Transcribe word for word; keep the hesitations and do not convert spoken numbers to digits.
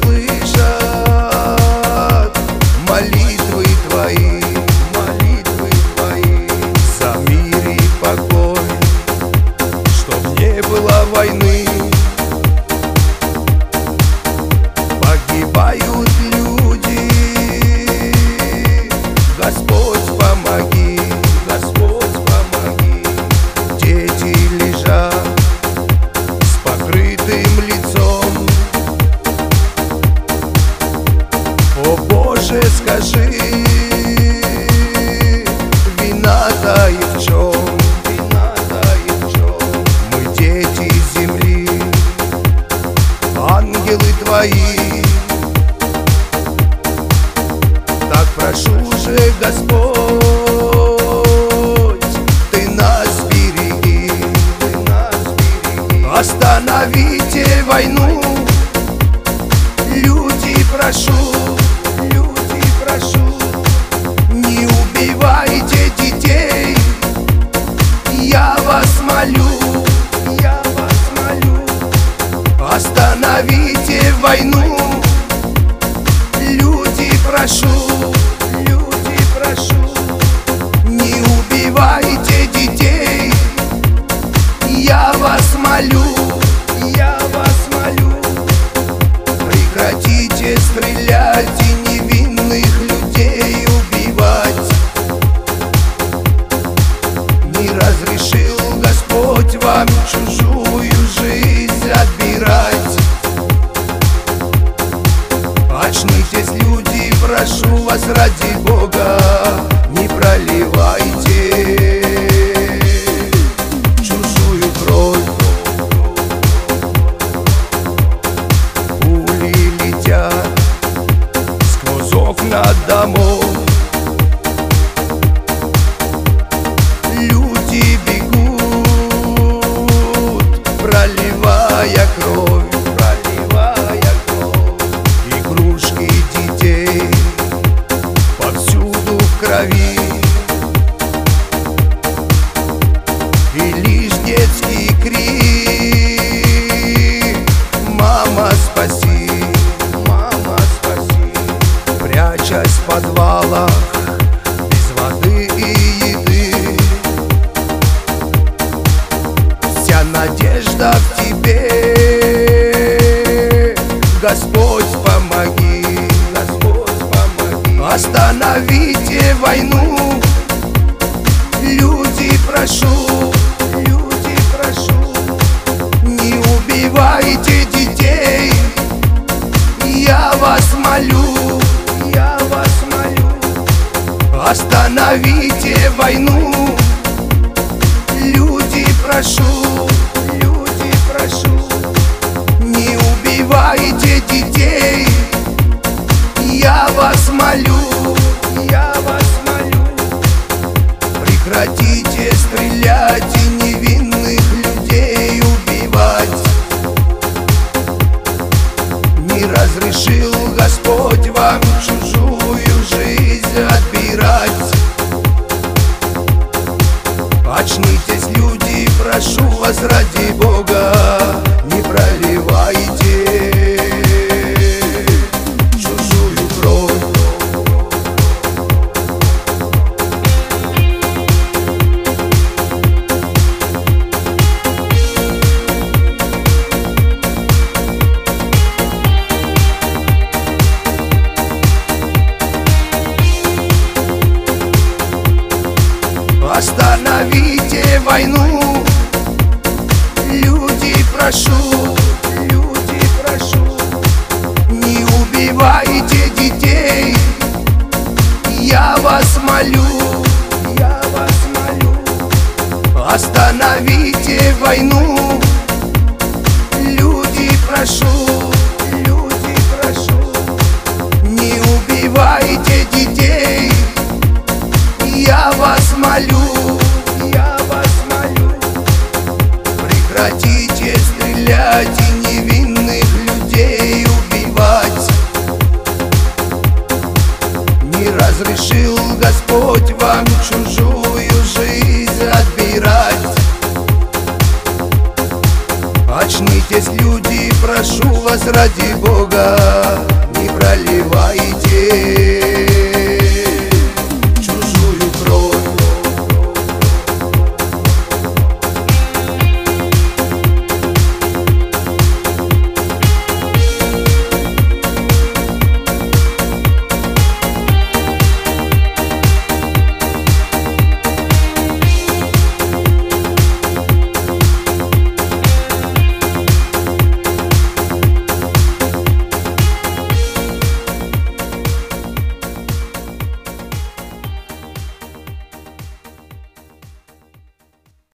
слышат молитвы твои, молитвы твои за мир и покой, чтоб не было войны. Погибают люди, Господь помоги, Господь помоги. Дети лежат с покрытым лицом. О Боже, скажи, вина-то и в чем, вина-то и в чем? Мы дети земли, ангелы твои. Так прошу же, Господь, ты нас береги, ты нас береги. Остановите войну, люди, прошу, люди, прошу. Не убивайте детей, я вас молю, я вас молю. Остановите войну, люди, прошу, люди, прошу. Не убивайте детей, я вас молю, я вас молю. Прекратите стрелять и невинных людей убивать. Не разрешил Господь вам чужую жизнь отбирать. Очнитесь, люди, прошу вас ради Бога, не проливайте чужую кровь. Пули летят сквозь окна домов. Люди бегут, проливая кровь, проливая кровь. Игрушки детей повсюду в крови, и лишь детский крик: мама, спаси, мама, спаси. Прячась в подвалах без воды и еды, вся надежда в тебе. Господь, помоги, Господь, помоги. Остановите войну, люди, прошу, люди, прошу. Не убивайте детей, я вас молю, я вас молю. Остановите войну, люди, прошу, люди, прошу. Не убивайте детей, я вас молю, я вас молю. Прекратите стрелять и невинных людей убивать. Не разрешил Господь вам чужую жизнь отбирать. Очнитесь, люди, прошу вас ради Бога, не проливайте чужую кровь. Остановите войну, люди, прошу, люди, прошу. Не убивайте детей, я вас молю, я вас молю. Остановите войну, люди, прошу, люди, прошу. Не убивайте детей, я вас молю, я вас молю. Прекратите стрелять и невинных людей убивать. Не разрешил Господь вам чужую жизнь отбирать. Очнитесь, люди, прошу вас ради Бога.